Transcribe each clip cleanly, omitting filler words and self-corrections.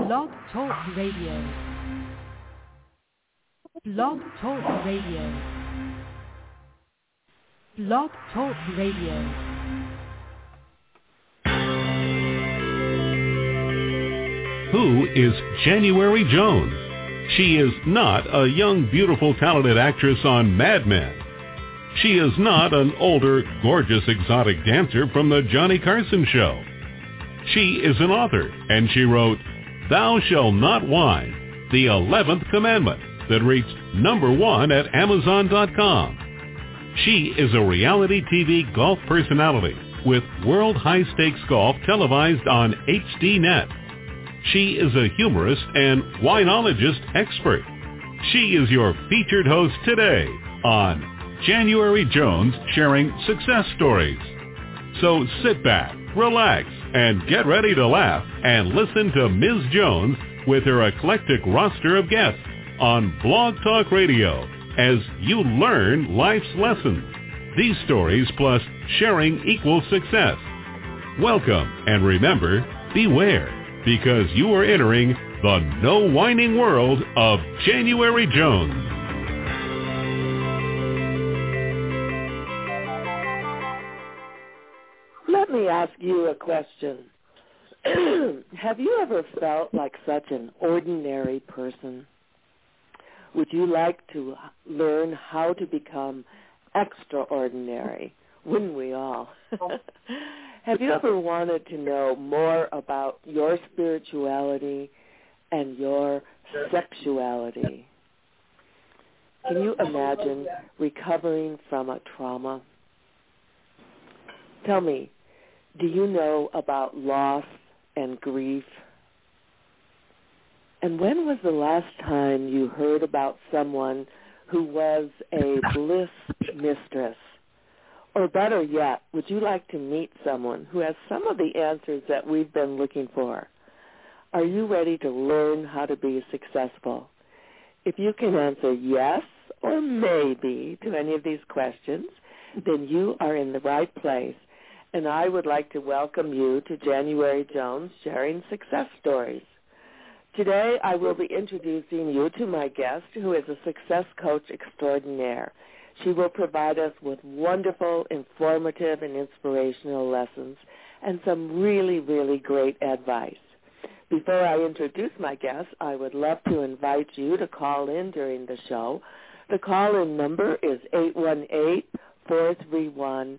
Blog Talk Radio. Blog Talk Radio. Blog Talk Radio. Who is January Jones? She is not a young, beautiful, talented actress on Mad Men. She is not an older, gorgeous, exotic dancer from the Johnny Carson show. She is an author, and she wrote Thou Shalt Not Whine, the 11th Commandment, that reached #1 at Amazon.com. She is a reality TV golf personality with World High Stakes Golf televised on HDNet. She is a humorist and winologist expert. She is your featured host today on January Jones Sharing Success Stories. So sit back, relax, and get ready to laugh and listen to Ms. Jones with her eclectic roster of guests on Blog Talk Radio as you learn life's lessons. These stories plus sharing equals success. Welcome, and remember, beware, because you are entering the no whining world of January Jones. Let me ask you a question. Have you ever felt like such an ordinary person? Would you like to learn how to become extraordinary? Wouldn't we all? Have you ever wanted to know more about your spirituality and your sexuality? Can you imagine recovering from a trauma? Tell me, do you know about loss and grief? And when was the last time you heard about someone who was a bliss mistress? Or better yet, would you like to meet someone who has some of the answers that we've been looking for? Are you ready to learn how to be successful? If you can answer yes or maybe to any of these questions, then you are in the right place. And I would like to welcome you to January Jones Sharing Success Stories. Today, I will be introducing you to my guest, who is a success coach extraordinaire. She will provide us with wonderful, informative, and inspirational lessons and some really, really great advice. Before I introduce my guest, I would love to invite you to call in during the show. The call-in number is 818-431-8506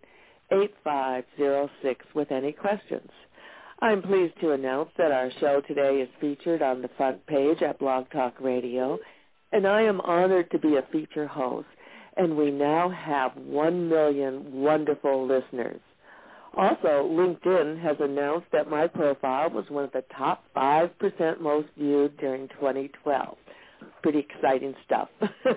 with any questions. I'm pleased to announce that our show today is featured on the front page at Blog Talk Radio, and I am honored to be a feature host, and we now have 1 million wonderful listeners. Also, LinkedIn has announced that my profile was one of the top 5% most viewed during 2012. Pretty exciting stuff.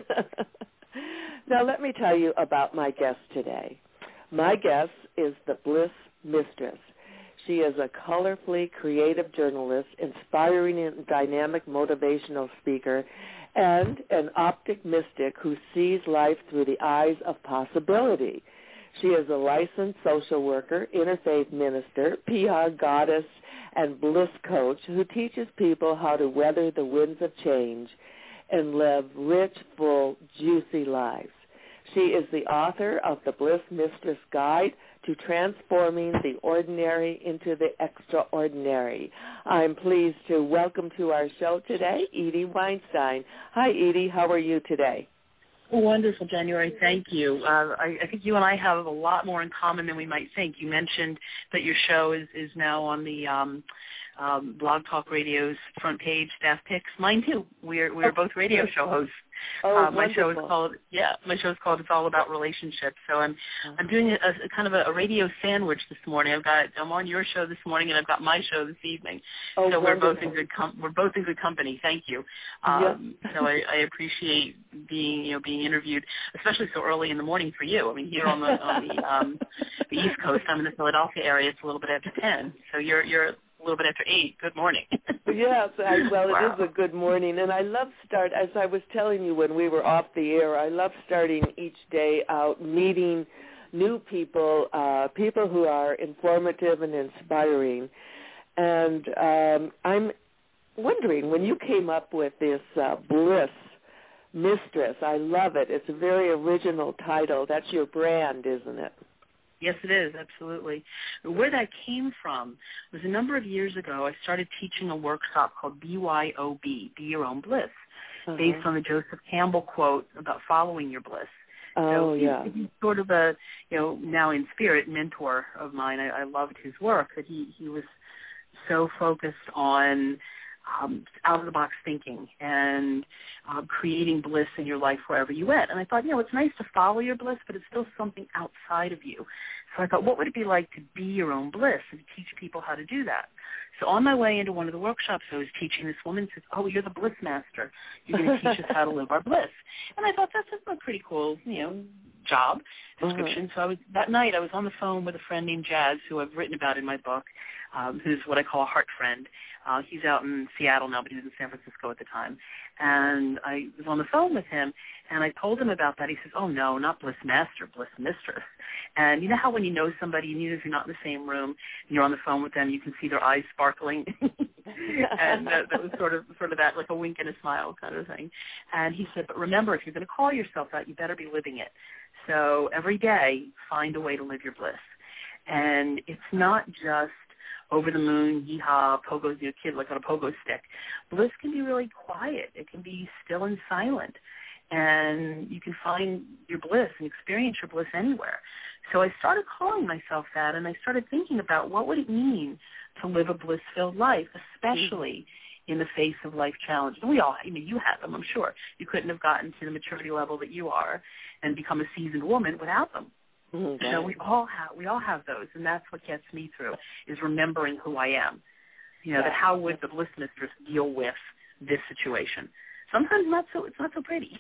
Now, let me tell you about my guest today. My guest is the Bliss Mistress. She is a colorfully creative journalist, inspiring and dynamic motivational speaker, and an optic mystic who sees life through the eyes of possibility. She is a licensed social worker, interfaith minister, PR goddess, and bliss coach who teaches people how to weather the winds of change and live rich, full, juicy lives. She is the author of the Bliss Mistress Guide to Transforming the Ordinary into the Extraordinary. I'm pleased to welcome to our show today Edie Weinstein. Hi, Edie. How are you today? Wonderful, January. Thank you. I think you and I have a lot more in common than we might think. You mentioned that your show is now on the Blog Talk Radio's front page staff picks. Mine too. We're both radio show hosts. My show is called It's All About Relationships. So I'm doing a kind of a radio sandwich this morning. I'm on your show this morning, and I've got my show this evening. So wonderful. we're both in good company. Thank you. So I appreciate being interviewed, especially so early in the morning for you. I mean, here on the East Coast, I'm in the Philadelphia area. It's a little bit after 10. So you're a little bit after 8. Good morning. Yes, well, Wow. It is a good morning. And I love as I was telling you when we were off the air, I love starting each day out meeting new people, people who are informative and inspiring. And I'm wondering, when you came up with this Bliss Mistress, I love it. It's a very original title. That's your brand, isn't it? Yes, it is, absolutely. Where that came from was a number of years ago, I started teaching a workshop called BYOB, Be Your Own Bliss, based on the Joseph Campbell quote about following your bliss. Oh, so he's sort of a, now in spirit, mentor of mine. I loved his work, that he was so focused on out-of-the-box thinking and creating bliss in your life wherever you went. And I thought, it's nice to follow your bliss, but it's still something outside of you. So I thought, what would it be like to be your own bliss and teach people how to do that? So on my way into one of the workshops, I was teaching this woman, says, oh, you're the bliss master. You're going to teach us how to live our bliss. And I thought, that's a pretty cool, job description. So that night I was on the phone with a friend named Jazz, who I've written about in my book, who's what I call a heart friend. He's out in Seattle now, but he was in San Francisco at the time. And I was on the phone with him, and I told him about that. He says, oh, no, not bliss master, bliss mistress. And you know how when you know somebody, and even if you're not in the same room, and you're on the phone with them, you can see their eyes sparkling? And that was sort of that, like a wink and a smile kind of thing. And he said, but remember, if you're going to call yourself that, you better be living it. So every day, find a way to live your bliss. And it's not just over the moon, yeehaw, pogo, kid like on a pogo stick. Bliss can be really quiet. It can be still and silent. And you can find your bliss and experience your bliss anywhere. So I started calling myself that, and I started thinking about what would it mean to live a bliss-filled life, especially in the face of life challenges. We all, you had them, I'm sure. You couldn't have gotten to the maturity level that you are and become a seasoned woman without them. Okay. So we all have those, and that's what gets me through, is remembering who I am. That how would the bliss mistress deal with this situation? Sometimes it's not so pretty.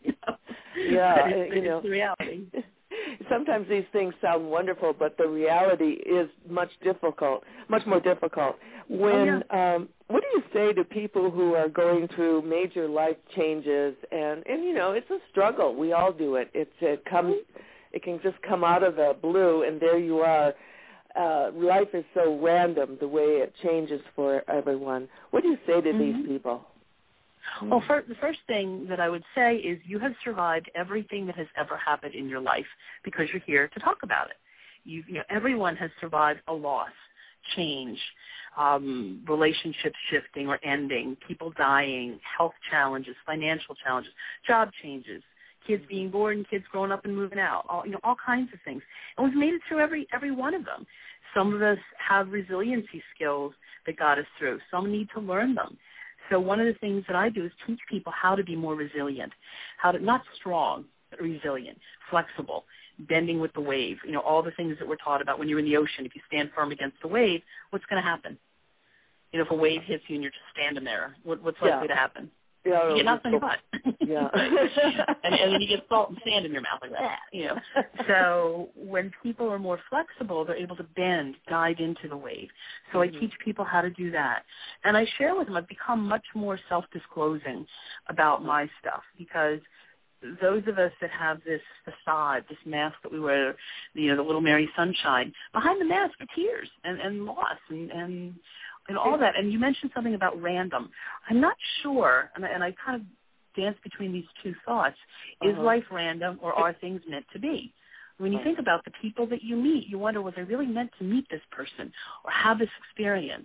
Yeah, it's the reality. Sometimes these things sound wonderful, but the reality is much more difficult. When what do you say to people who are going through major life changes, and it's a struggle. We all do it. It can just come out of the blue, and there you are. Life is so random, the way it changes for everyone. What do you say to these people? Well, the first thing that I would say is you have survived everything that has ever happened in your life because you're here to talk about it. Everyone has survived a loss, change, relationships shifting or ending, people dying, health challenges, financial challenges, job changes, kids being born, kids growing up and moving out, all kinds of things. And we've made it through every one of them. Some of us have resiliency skills that got us through. Some need to learn them. So one of the things that I do is teach people how to be more resilient, how to, not strong, but resilient, flexible, bending with the wave, all the things that we're taught about when you're in the ocean. If you stand firm against the wave, what's going to happen? If a wave hits you and you're just standing there, what's likely to happen? Yeah, you get knocked on your butt. Yeah. and then you get salt and sand in your mouth like that, So when people are more flexible, they're able to bend, dive into the wave. So I teach people how to do that. And I share with them, I've become much more self-disclosing about my stuff because those of us that have this facade, this mask that we wear, the little Mary Sunshine, behind the mask are tears and loss and all that. And you mentioned something about random. I'm not sure, and I kind of dance between these two thoughts. Is life random, or are things meant to be? When you think about the people that you meet, you wonder, was I really meant to meet this person or have this experience?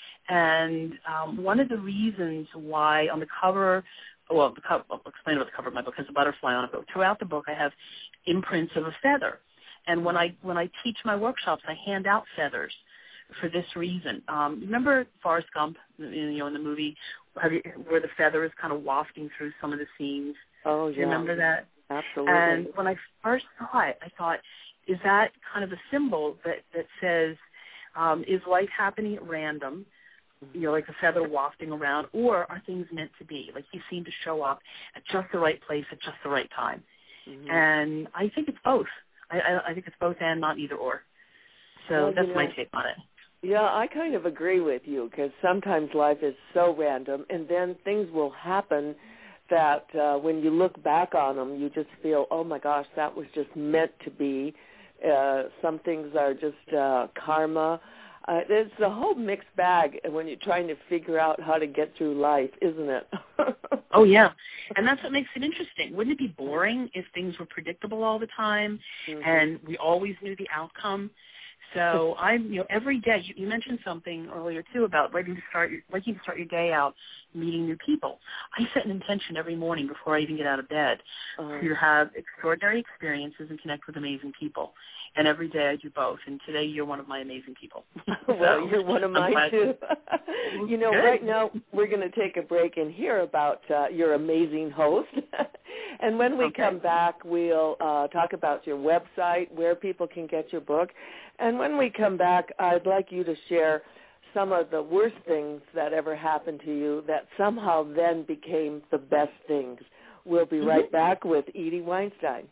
And one of the reasons why on the cover, I'll explain about the cover of my book, has a butterfly on it, but throughout the book I have imprints of a feather. And when I teach my workshops, I hand out feathers for this reason. Remember Forrest Gump, in the movie, where the feather is kind of wafting through some of the scenes? Oh, yeah. Do you remember that? Absolutely. And when I first saw it, I thought, is that kind of a symbol that says, is life happening at random, like a feather wafting around, or are things meant to be? Like you seem to show up at just the right place at just the right time. Mm-hmm. And I think it's both. I think it's both and not either or. So that's my take on it. Yeah, I kind of agree with you because sometimes life is so random, and then things will happen that when you look back on them, you just feel, oh, my gosh, that was just meant to be. Some things are just karma. It's a whole mixed bag when you're trying to figure out how to get through life, isn't it? Oh, yeah. And that's what makes it interesting. Wouldn't it be boring if things were predictable all the time and we always knew the outcome? So every day, you mentioned something earlier, too, about liking to start your day out meeting new people. I set an intention every morning before I even get out of bed to have extraordinary experiences and connect with amazing people. And every day I do both. And today you're one of my amazing people. Well, you're one of mine, too. Right now we're going to take a break and hear about your amazing host. And when we come back, we'll talk about your website, where people can get your book. And when we come back, I'd like you to share some of the worst things that ever happened to you that somehow then became the best things. We'll be right back with Edie Weinstein.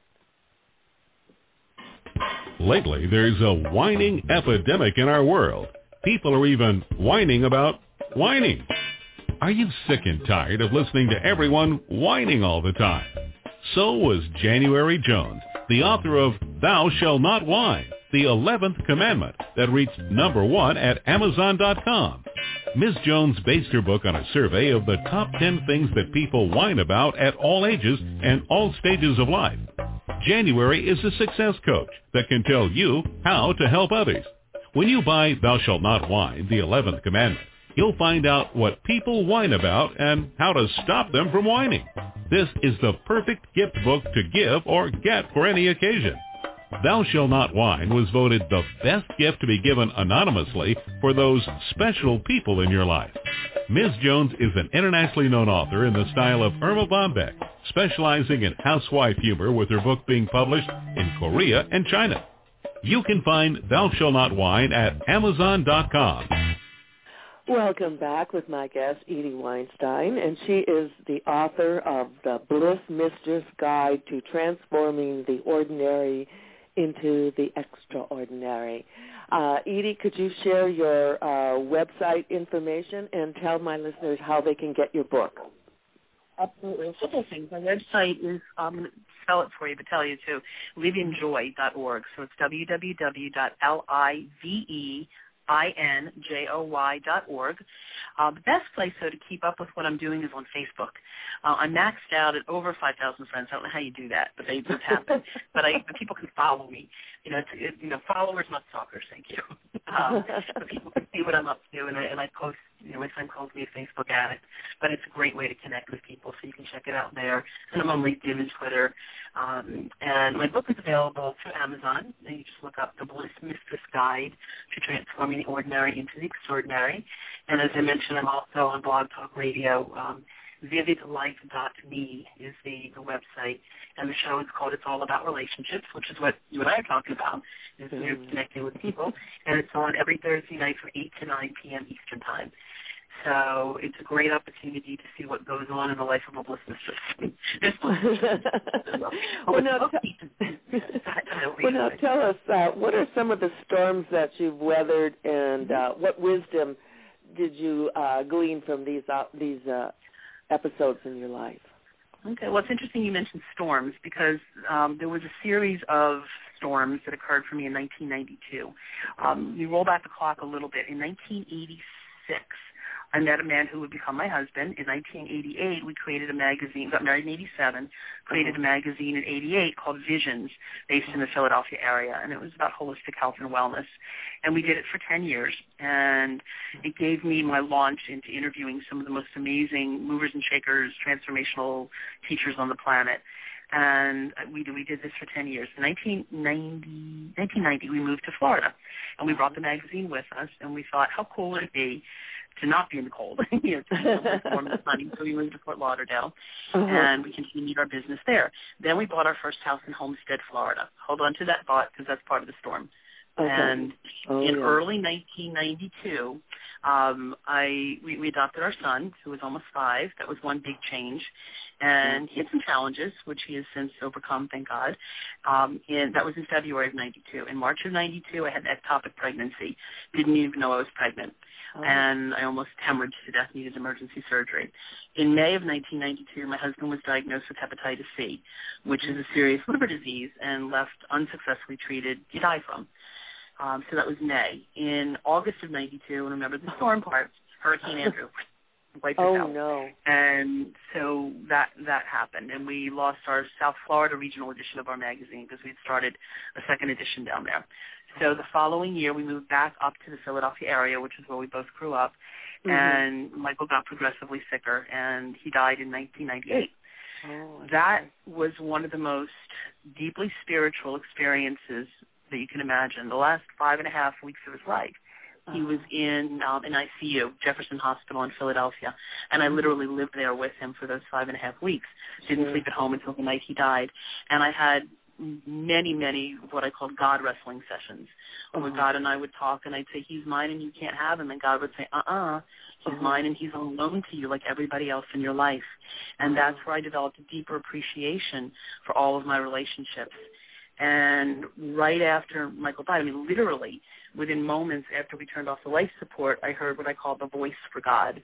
Lately, there's a whining epidemic in our world. People are even whining about whining. Are you sick and tired of listening to everyone whining all the time? So was January Jones, the author of Thou Shalt Not Whine, the 11th commandment that reached #1 at Amazon.com. Ms. Jones based her book on a survey of the top 10 things that people whine about at all ages and all stages of life. January is a success coach that can tell you how to help others. When you buy Thou Shalt Not Whine, the 11th commandment, you'll find out what people whine about and how to stop them from whining. This is the perfect gift book to give or get for any occasion. Thou Shalt Not Whine was voted the best gift to be given anonymously for those special people in your life. Ms. Jones is an internationally known author in the style of Irma Bombeck, specializing in housewife humor with her book being published in Korea and China. You can find Thou Shalt Not Whine at Amazon.com. Welcome back with my guest, Edie Weinstein, and she is the author of The Bliss Mistress Guide to Transforming the Ordinary into the Extraordinary. Edie, could you share your website information and tell my listeners how they can get your book? Absolutely. A couple of things. My website is, I'm going to spell it for you, but tell you too, liveinjoy.org. So it's www.liveinjoy.org. The best place, though, to keep up with what I'm doing is on Facebook. I'm maxed out at over 5,000 friends. I don't know how you do that, but they just happen. but people can follow me. Followers, not stalkers, thank you. But people can see what I'm up to, and I post, my friend calls me a Facebook addict. But it's a great way to connect with people, so you can check it out there. And I'm on LinkedIn and Twitter. And my book is available through Amazon. And you just look up The Bliss Mistress Guide to Transforming the Ordinary into the Extraordinary. And as I mentioned, I'm also on Blog Talk Radio. VividLife.me is the website, and the show is called It's All About Relationships, which is what you and I are talking about, is connecting with people, and it's on every Thursday night from 8 to 9 p.m. Eastern Time. So it's a great opportunity to see what goes on in the life of a bliss mistress. Now tell us, what are some of the storms that you've weathered, and what wisdom did you glean from these episodes in your life? Okay, well, it's interesting you mentioned storms because there was a series of storms that occurred for me in 1992. You roll back the clock a little bit. In 1986, I met a man who would become my husband. In 1988, we created a magazine, got married in 87, created a magazine in 88 called Visions, based in the Philadelphia area, and it was about holistic health and wellness. And we did it for 10 years, and it gave me my launch into interviewing some of the most amazing movers and shakers, transformational teachers on the planet. And we did this for 10 years. In 1990, we moved to Florida, and we brought the magazine with us, and we thought, how cool would it be to not be in the cold, to be warm and sunny. So we moved to Fort Lauderdale, and we continued our business there. Then we bought our first house in Homestead, Florida. Hold on to that thought because that's part of the storm. Okay. And in early 1992, we adopted our son, who was almost 5. That was one big change. And he had some challenges, which he has since overcome, thank God. And that was in February of 92. In March of 92, I had an ectopic pregnancy. Didn't even know I was pregnant. And I almost hemorrhaged to death, needed emergency surgery. In May of 1992, my husband was diagnosed with hepatitis C, which is a serious liver disease and left unsuccessfully treated, he died from. So that was May. In August of 92, and remember the storm part, Hurricane Andrew wiped us out. Oh, no. And so that happened, and we lost our South Florida regional edition of our magazine because we had started a second edition down there. So the following year, we moved back up to the Philadelphia area, which is where we both grew up, and Michael got progressively sicker, and he died in 1998. That was one of the most deeply spiritual experiences that you can imagine. The last 5.5 weeks of his life, he was in ICU, Jefferson Hospital in Philadelphia, and I literally lived there with him for those 5.5 weeks. Didn't sleep at home until the night he died, and I had many what I called God wrestling sessions, where God and I would talk, and I'd say, he's mine and you can't have him, and God would say, he's mine and he's on loan to you like everybody else in your life. And that's where I developed a deeper appreciation for all of my relationships. And right after Michael died, I mean, literally within moments after we turned off the life support, I heard what I call the voice for God.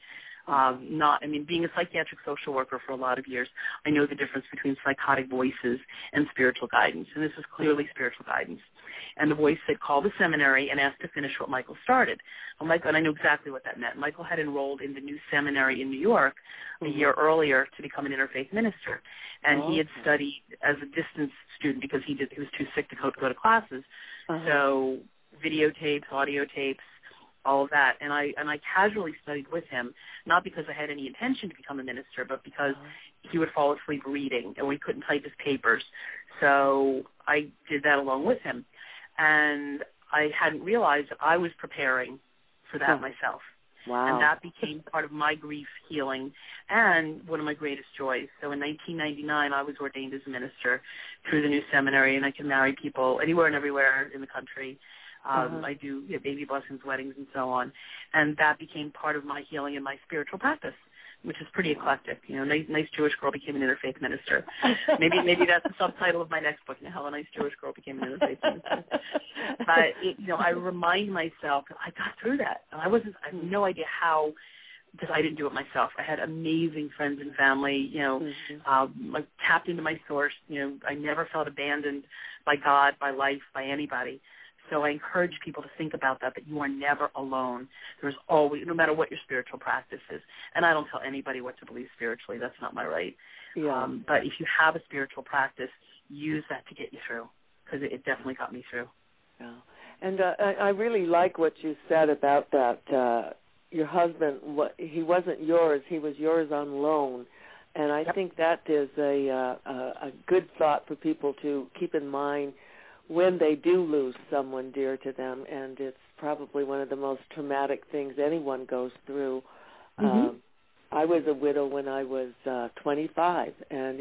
Being a psychiatric social worker for a lot of years, I know the difference between psychotic voices and spiritual guidance, and this is clearly spiritual guidance. And the voice said, call the seminary and ask to finish what Michael started. And I know exactly what that meant. Michael had enrolled in the new seminary in New York a year earlier to become an interfaith minister, and he had studied as a distance student because he was too sick to go to classes. So videotapes, audio tapes, all of that, and I casually studied with him, not because I had any intention to become a minister, but because he would fall asleep reading, and we couldn't type his papers. So I did that along with him, and I hadn't realized that I was preparing for that myself. Wow. And that became part of my grief healing and one of my greatest joys. So in 1999, I was ordained as a minister through the new seminary, and I can marry people anywhere and everywhere in the country. I do baby blessings, weddings, and so on. And that became part of my healing and my spiritual practice, which is pretty eclectic. Nice Jewish girl became an interfaith minister. Maybe that's the subtitle of my next book, How a Nice Jewish Girl Became an Interfaith Minister. But, I remind myself, I got through that. I have no idea how, because I didn't do it myself. I had amazing friends and family, I tapped into my source. I never felt abandoned by God, by life, by anybody. So I encourage people to think about that you are never alone. There's always, no matter what your spiritual practice is. And I don't tell anybody what to believe spiritually. That's not my right. Yeah. But if you have a spiritual practice, use that to get you through, because it definitely got me through. Yeah. And I really like what you said about that. Your husband, he wasn't yours. He was yours on loan. And I think that is a good thought for people to keep in mind when they do lose someone dear to them, and it's probably one of the most traumatic things anyone goes through. I was a widow when I was 25, and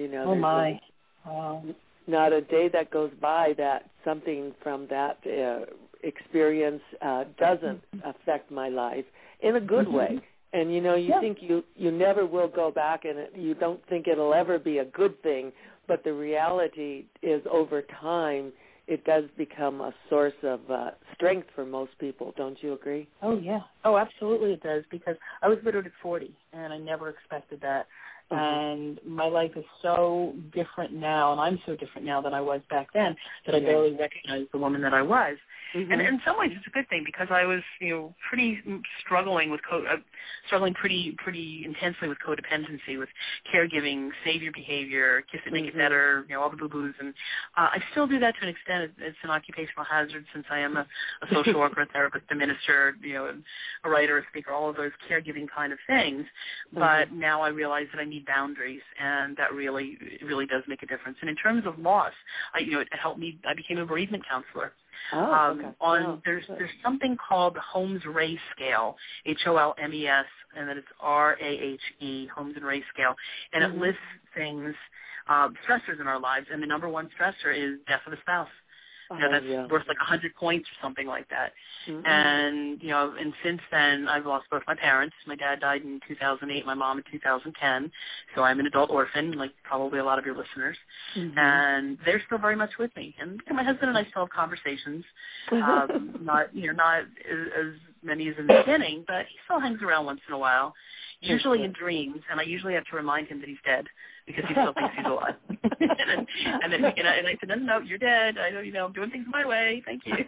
not a day that goes by that something from that experience doesn't affect my life in a good way. And you think you never will go back, and you don't think it'll ever be a good thing, but the reality is over time it does become a source of strength for most people. Don't you agree? Oh, yeah. Oh, absolutely it does, because I was widowed at 40, and I never expected that. And my life is so different now, and I'm so different now than I was back then, that I barely recognized the woman that I was. And in some ways, it's a good thing, because I was, pretty struggling pretty intensely with codependency, with caregiving, savior behavior, kiss it, make it better, all the boo-boos. And I still do that to an extent. It's an occupational hazard, since I am a social worker, a therapist, a minister, a writer, a speaker, all of those caregiving kind of things. But now I realize that I need boundaries, and that really does make a difference. And in terms of loss, it helped me. I became a bereavement counselor. There's something called the Holmes-Rahe scale, HOLMES, and then it's RAHE, Holmes and Rahe scale, and it lists things, stressors in our lives, and the number one stressor is death of a spouse. That's worth like 100 points or something like that. And, and since then, I've lost both my parents. My dad died in 2008, my mom in 2010. So I'm an adult orphan, like probably a lot of your listeners. And they're still very much with me. And my husband and I still have conversations, not as many as in the beginning, but he still hangs around once in a while, usually in dreams. And I usually have to remind him that he's dead. because he still thinks he's alive. and I said, no, you're dead. I know, I'm doing things my way. Thank you.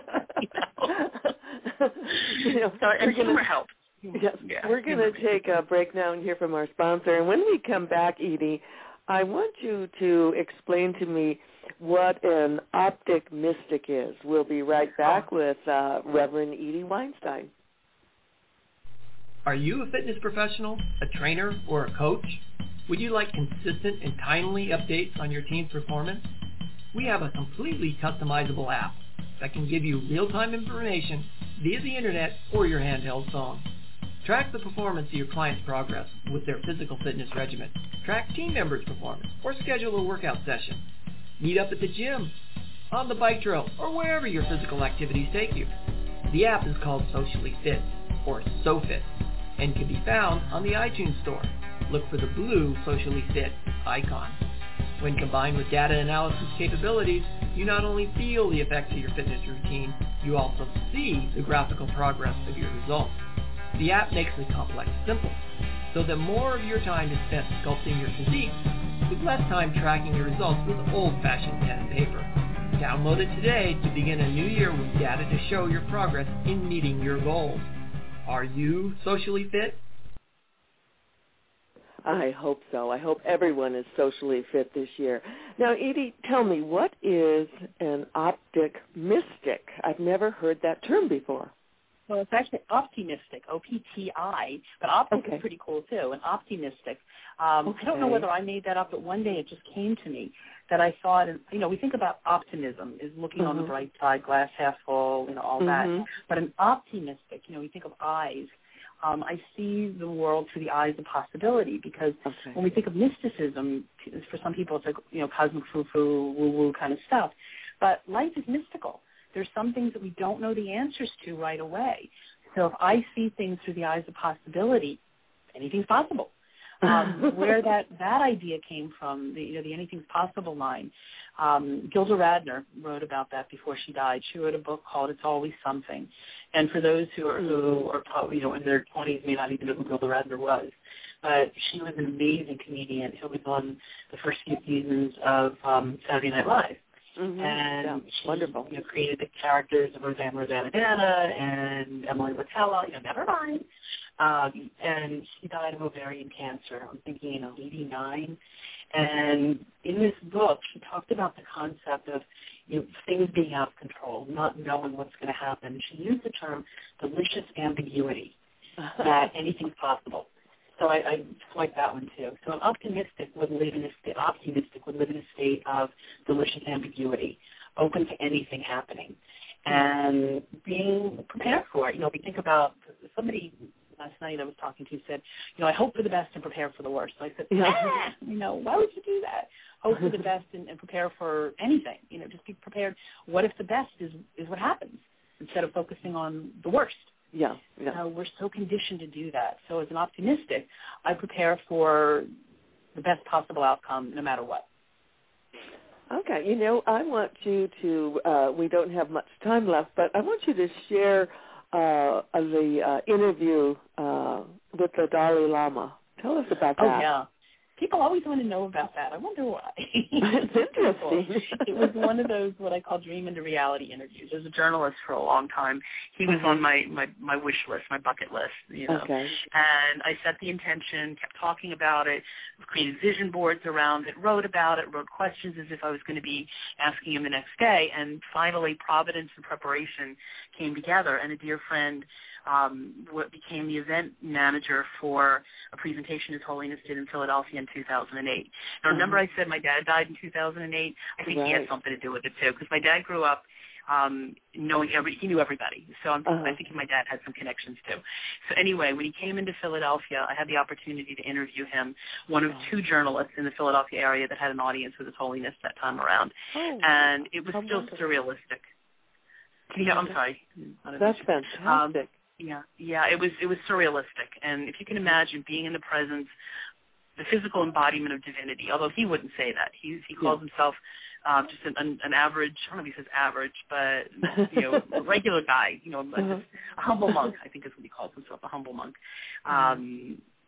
So humor helps. Yes, yeah. We're going to take a break now and hear from our sponsor. And when we come back, Edie, I want you to explain to me what an optic mystic is. We'll be right back with Reverend Edie Weinstein. Are you a fitness professional, a trainer, or a coach? Would you like consistent and timely updates on your team's performance? We have a completely customizable app that can give you real-time information via the internet or your handheld phone. Track the performance of your client's progress with their physical fitness regimen. Track team members' performance or schedule a workout session. Meet up at the gym, on the bike trail, or wherever your physical activities take you. The app is called Socially Fit, or SoFit, and can be found on the iTunes Store. Look for the blue Socially Fit icon. When combined with data analysis capabilities, you not only feel the effects of your fitness routine, you also see the graphical progress of your results. The app makes the complex simple, so that more of your time is spent sculpting your physique, with less time tracking your results with old-fashioned pen and paper. Download it today to begin a new year with data to show your progress in meeting your goals. Are you socially fit? I hope so. I hope everyone is socially fit this year. Now, Edie, tell me, what is an optic mystic? I've never heard that term before. Well, it's actually optimistic, O-P-T-I, but optic is pretty cool, too, an optimistic. I don't know whether I made that up, but one day it just came to me that I thought, we think about optimism, is looking on the bright side, glass half full, all that. But an optimistic, we think of eyes. I see the world through the eyes of possibility, because when we think of mysticism, for some people it's like, cosmic foo-foo, woo-woo kind of stuff. But life is mystical. There's some things that we don't know the answers to right away. So if I see things through the eyes of possibility, anything's possible. Where that idea came from, the anything's possible line, Gilda Radner wrote about that before she died. She wrote a book called It's Always Something. And for those who are in their 20s may not even know who Gilda Radner was, but she was an amazing comedian who was on the first few seasons of Saturday Night Live. And she created the characters of Rosanna and Emily Litella, never mind. And she died of ovarian cancer, I'm thinking, 89. And in this book, she talked about the concept of things being out of control, not knowing what's going to happen. She used the term delicious ambiguity, that anything's possible. So I like that one too. So an optimistic would live in a state of delicious ambiguity, open to anything happening, and being prepared for it. We think about somebody last night I was talking to said, I hope for the best and prepare for the worst. So I said, why would you do that? Hope for the best and prepare for anything. Just be prepared. What if the best is what happens instead of focusing on the worst? Yeah. We're so conditioned to do that. So as an optimistic, I prepare for the best possible outcome no matter what. Okay. I want you to, we don't have much time left, but I want you to share the interview with the Dalai Lama. Tell us about that. Oh, yeah. People always want to know about that. I wonder why. It's interesting. It was one of those what I call dream into reality interviews. As a journalist for a long time, he was on my wish list, my bucket list, Okay. And I set the intention, kept talking about it, created vision boards around it, wrote about it, wrote questions as if I was going to be asking him the next day. And finally, providence and preparation came together, and a dear friend became the event manager for a presentation His Holiness did in Philadelphia in 2008. Now, remember I said my dad died in 2008? I think he had something to do with it, too, because my dad grew up he knew everybody. So I'm thinking my dad had some connections, too. So anyway, when he came into Philadelphia, I had the opportunity to interview him, one of two journalists in the Philadelphia area that had an audience with His Holiness that time around. And it was still surrealistic. I'm sorry. That's fantastic. Yeah, it was surrealistic, and if you can imagine being in the presence, the physical embodiment of divinity. Although he wouldn't say that, he calls himself just an average. I don't know if he says average, but a regular guy. Just a humble monk. I think is what he calls himself, a humble monk.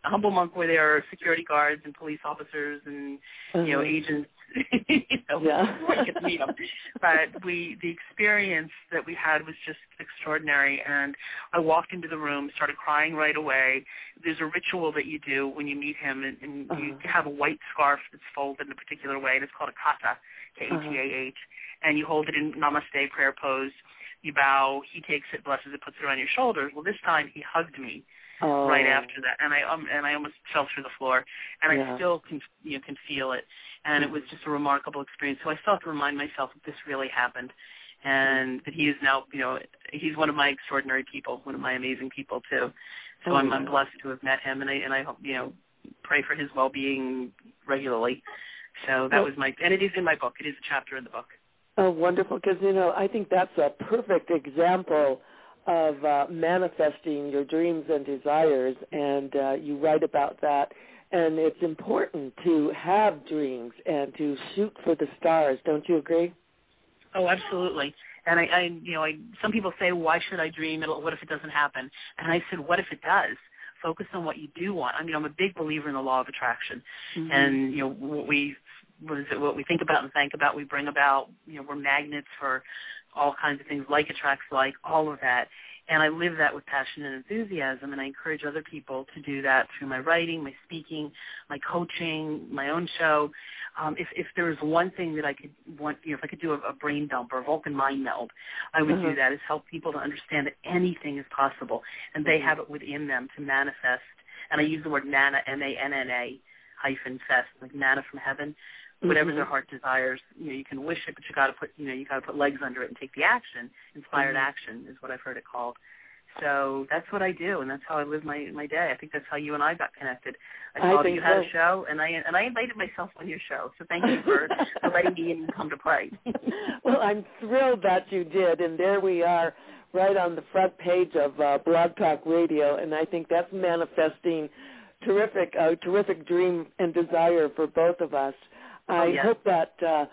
humble monk where there are security guards and police officers and agents. Before you get to meet them. But the experience that we had was just extraordinary. And I walked into the room, started crying right away. There's a ritual that you do when you meet him, and you have a white scarf that's folded in a particular way, and it's called a kata, K-A-T-A-H, and you hold it in Namaste prayer pose. You bow, he takes it, blesses it, puts it on your shoulders. Well, this time he hugged me right after that, and I almost fell through the floor, and I still can feel it, and it was just a remarkable experience. So I still have to remind myself that this really happened, and that he is now, he's one of my extraordinary people, one of my amazing people too. So I'm blessed to have met him, and I hope, pray for his well-being regularly. So that was and it is in my book. It is a chapter in the book. Oh, wonderful, because, I think that's a perfect example of manifesting your dreams and desires, and you write about that. And it's important to have dreams and to shoot for the stars. Don't you agree? Oh, absolutely. And I some people say, why should I dream? What if it doesn't happen? And I said, what if it does? Focus on what you do want. I'm a big believer in the law of attraction. Mm-hmm. And, what we think about and think about, we bring about. We're magnets for all kinds of things, like attracts like, all of that. And I live that with passion and enthusiasm, and I encourage other people to do that through my writing, my speaking, my coaching, my own show. If there was one thing that I could if I could do a brain dump or a Vulcan mind meld, I would do that, is help people to understand that anything is possible, and they have it within them to manifest. And I use the word Manna, M-A-N-N-A -fest, like manna from heaven. Whatever their heart desires, you can wish it, but you got to put legs under it and take the action. Inspired action is what I've heard it called. So that's what I do, and that's how I live my day. I think that's how you and I got connected. I saw that you had a show, and I invited myself on your show. So thank you for letting me in and come to play. Well, I'm thrilled that you did, and there we are, right on the front page of Blog Talk Radio, and I think that's manifesting terrific dream and desire for both of us. I hope that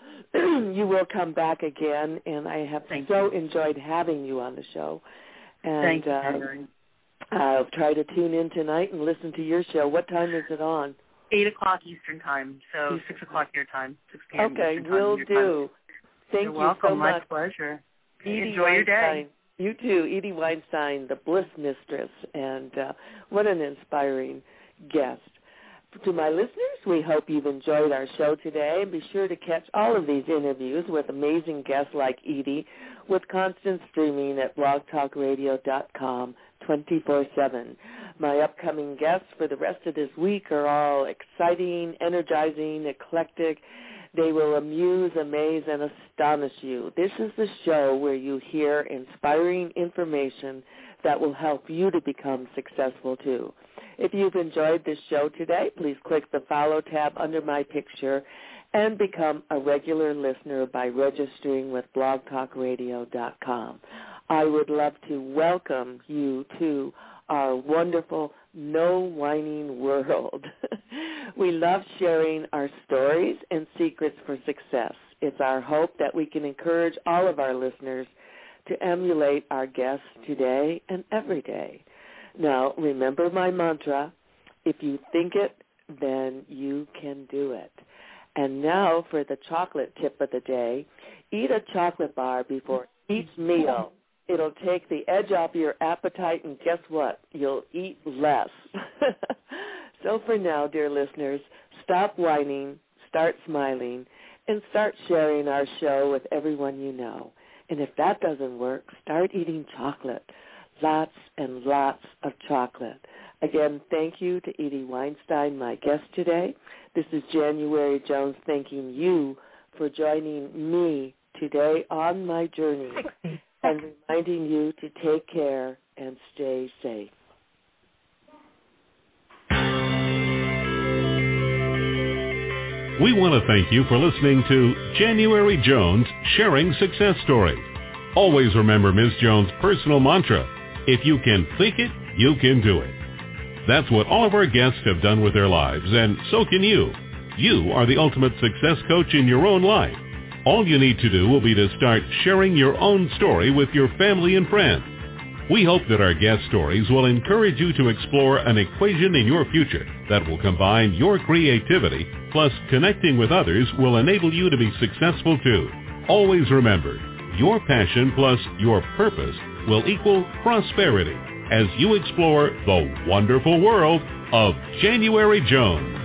you will come back again, and I have enjoyed having you on the show. And thank you, I'll try to tune in tonight and listen to your show. What time is it on? 8 o'clock Eastern Time, so 6 o'clock your time, 6 p.m. Okay, Eastern will time, do. Thank You're you welcome. so much. My pleasure. Edie Enjoy your day. You too, Edie Weinstein, the Bliss Mistress, and what an inspiring guest. To my listeners, we hope you've enjoyed our show today, and be sure to catch all of these interviews with amazing guests like Edie with constant streaming at blogtalkradio.com 24/7. My upcoming guests for the rest of this week are all exciting, energizing, eclectic. They will amuse, amaze, and astonish you. This is the show where you hear inspiring information that will help you to become successful too. If you've enjoyed this show today, please click the follow tab under my picture and become a regular listener by registering with blogtalkradio.com. I would love to welcome you to our wonderful No Whining world. We love sharing our stories and secrets for success. It's our hope that we can encourage all of our listeners to emulate our guests today and every day. Now, remember my mantra, if you think it, then you can do it. And now for the chocolate tip of the day, eat a chocolate bar before each meal. It'll take the edge off your appetite, and guess what? You'll eat less. So for now, dear listeners, stop whining, start smiling, and start sharing our show with everyone you know. And if that doesn't work, start eating chocolate. Lots and lots of chocolate. Again, thank you to Edie Weinstein, my guest today. This is January Jones thanking you for joining me today on my journey and reminding you to take care and stay safe. We want to thank you for listening to January Jones Sharing Success Story. Always remember Ms. Jones' personal mantra, if you can think it, you can do it. That's what all of our guests have done with their lives, and so can you. You are the ultimate success coach in your own life. All you need to do will be to start sharing your own story with your family and friends. We hope that our guest stories will encourage you to explore an equation in your future that will combine your creativity plus connecting with others will enable you to be successful too. Always remember, your passion plus your purpose will equal prosperity as you explore the wonderful world of January Jones.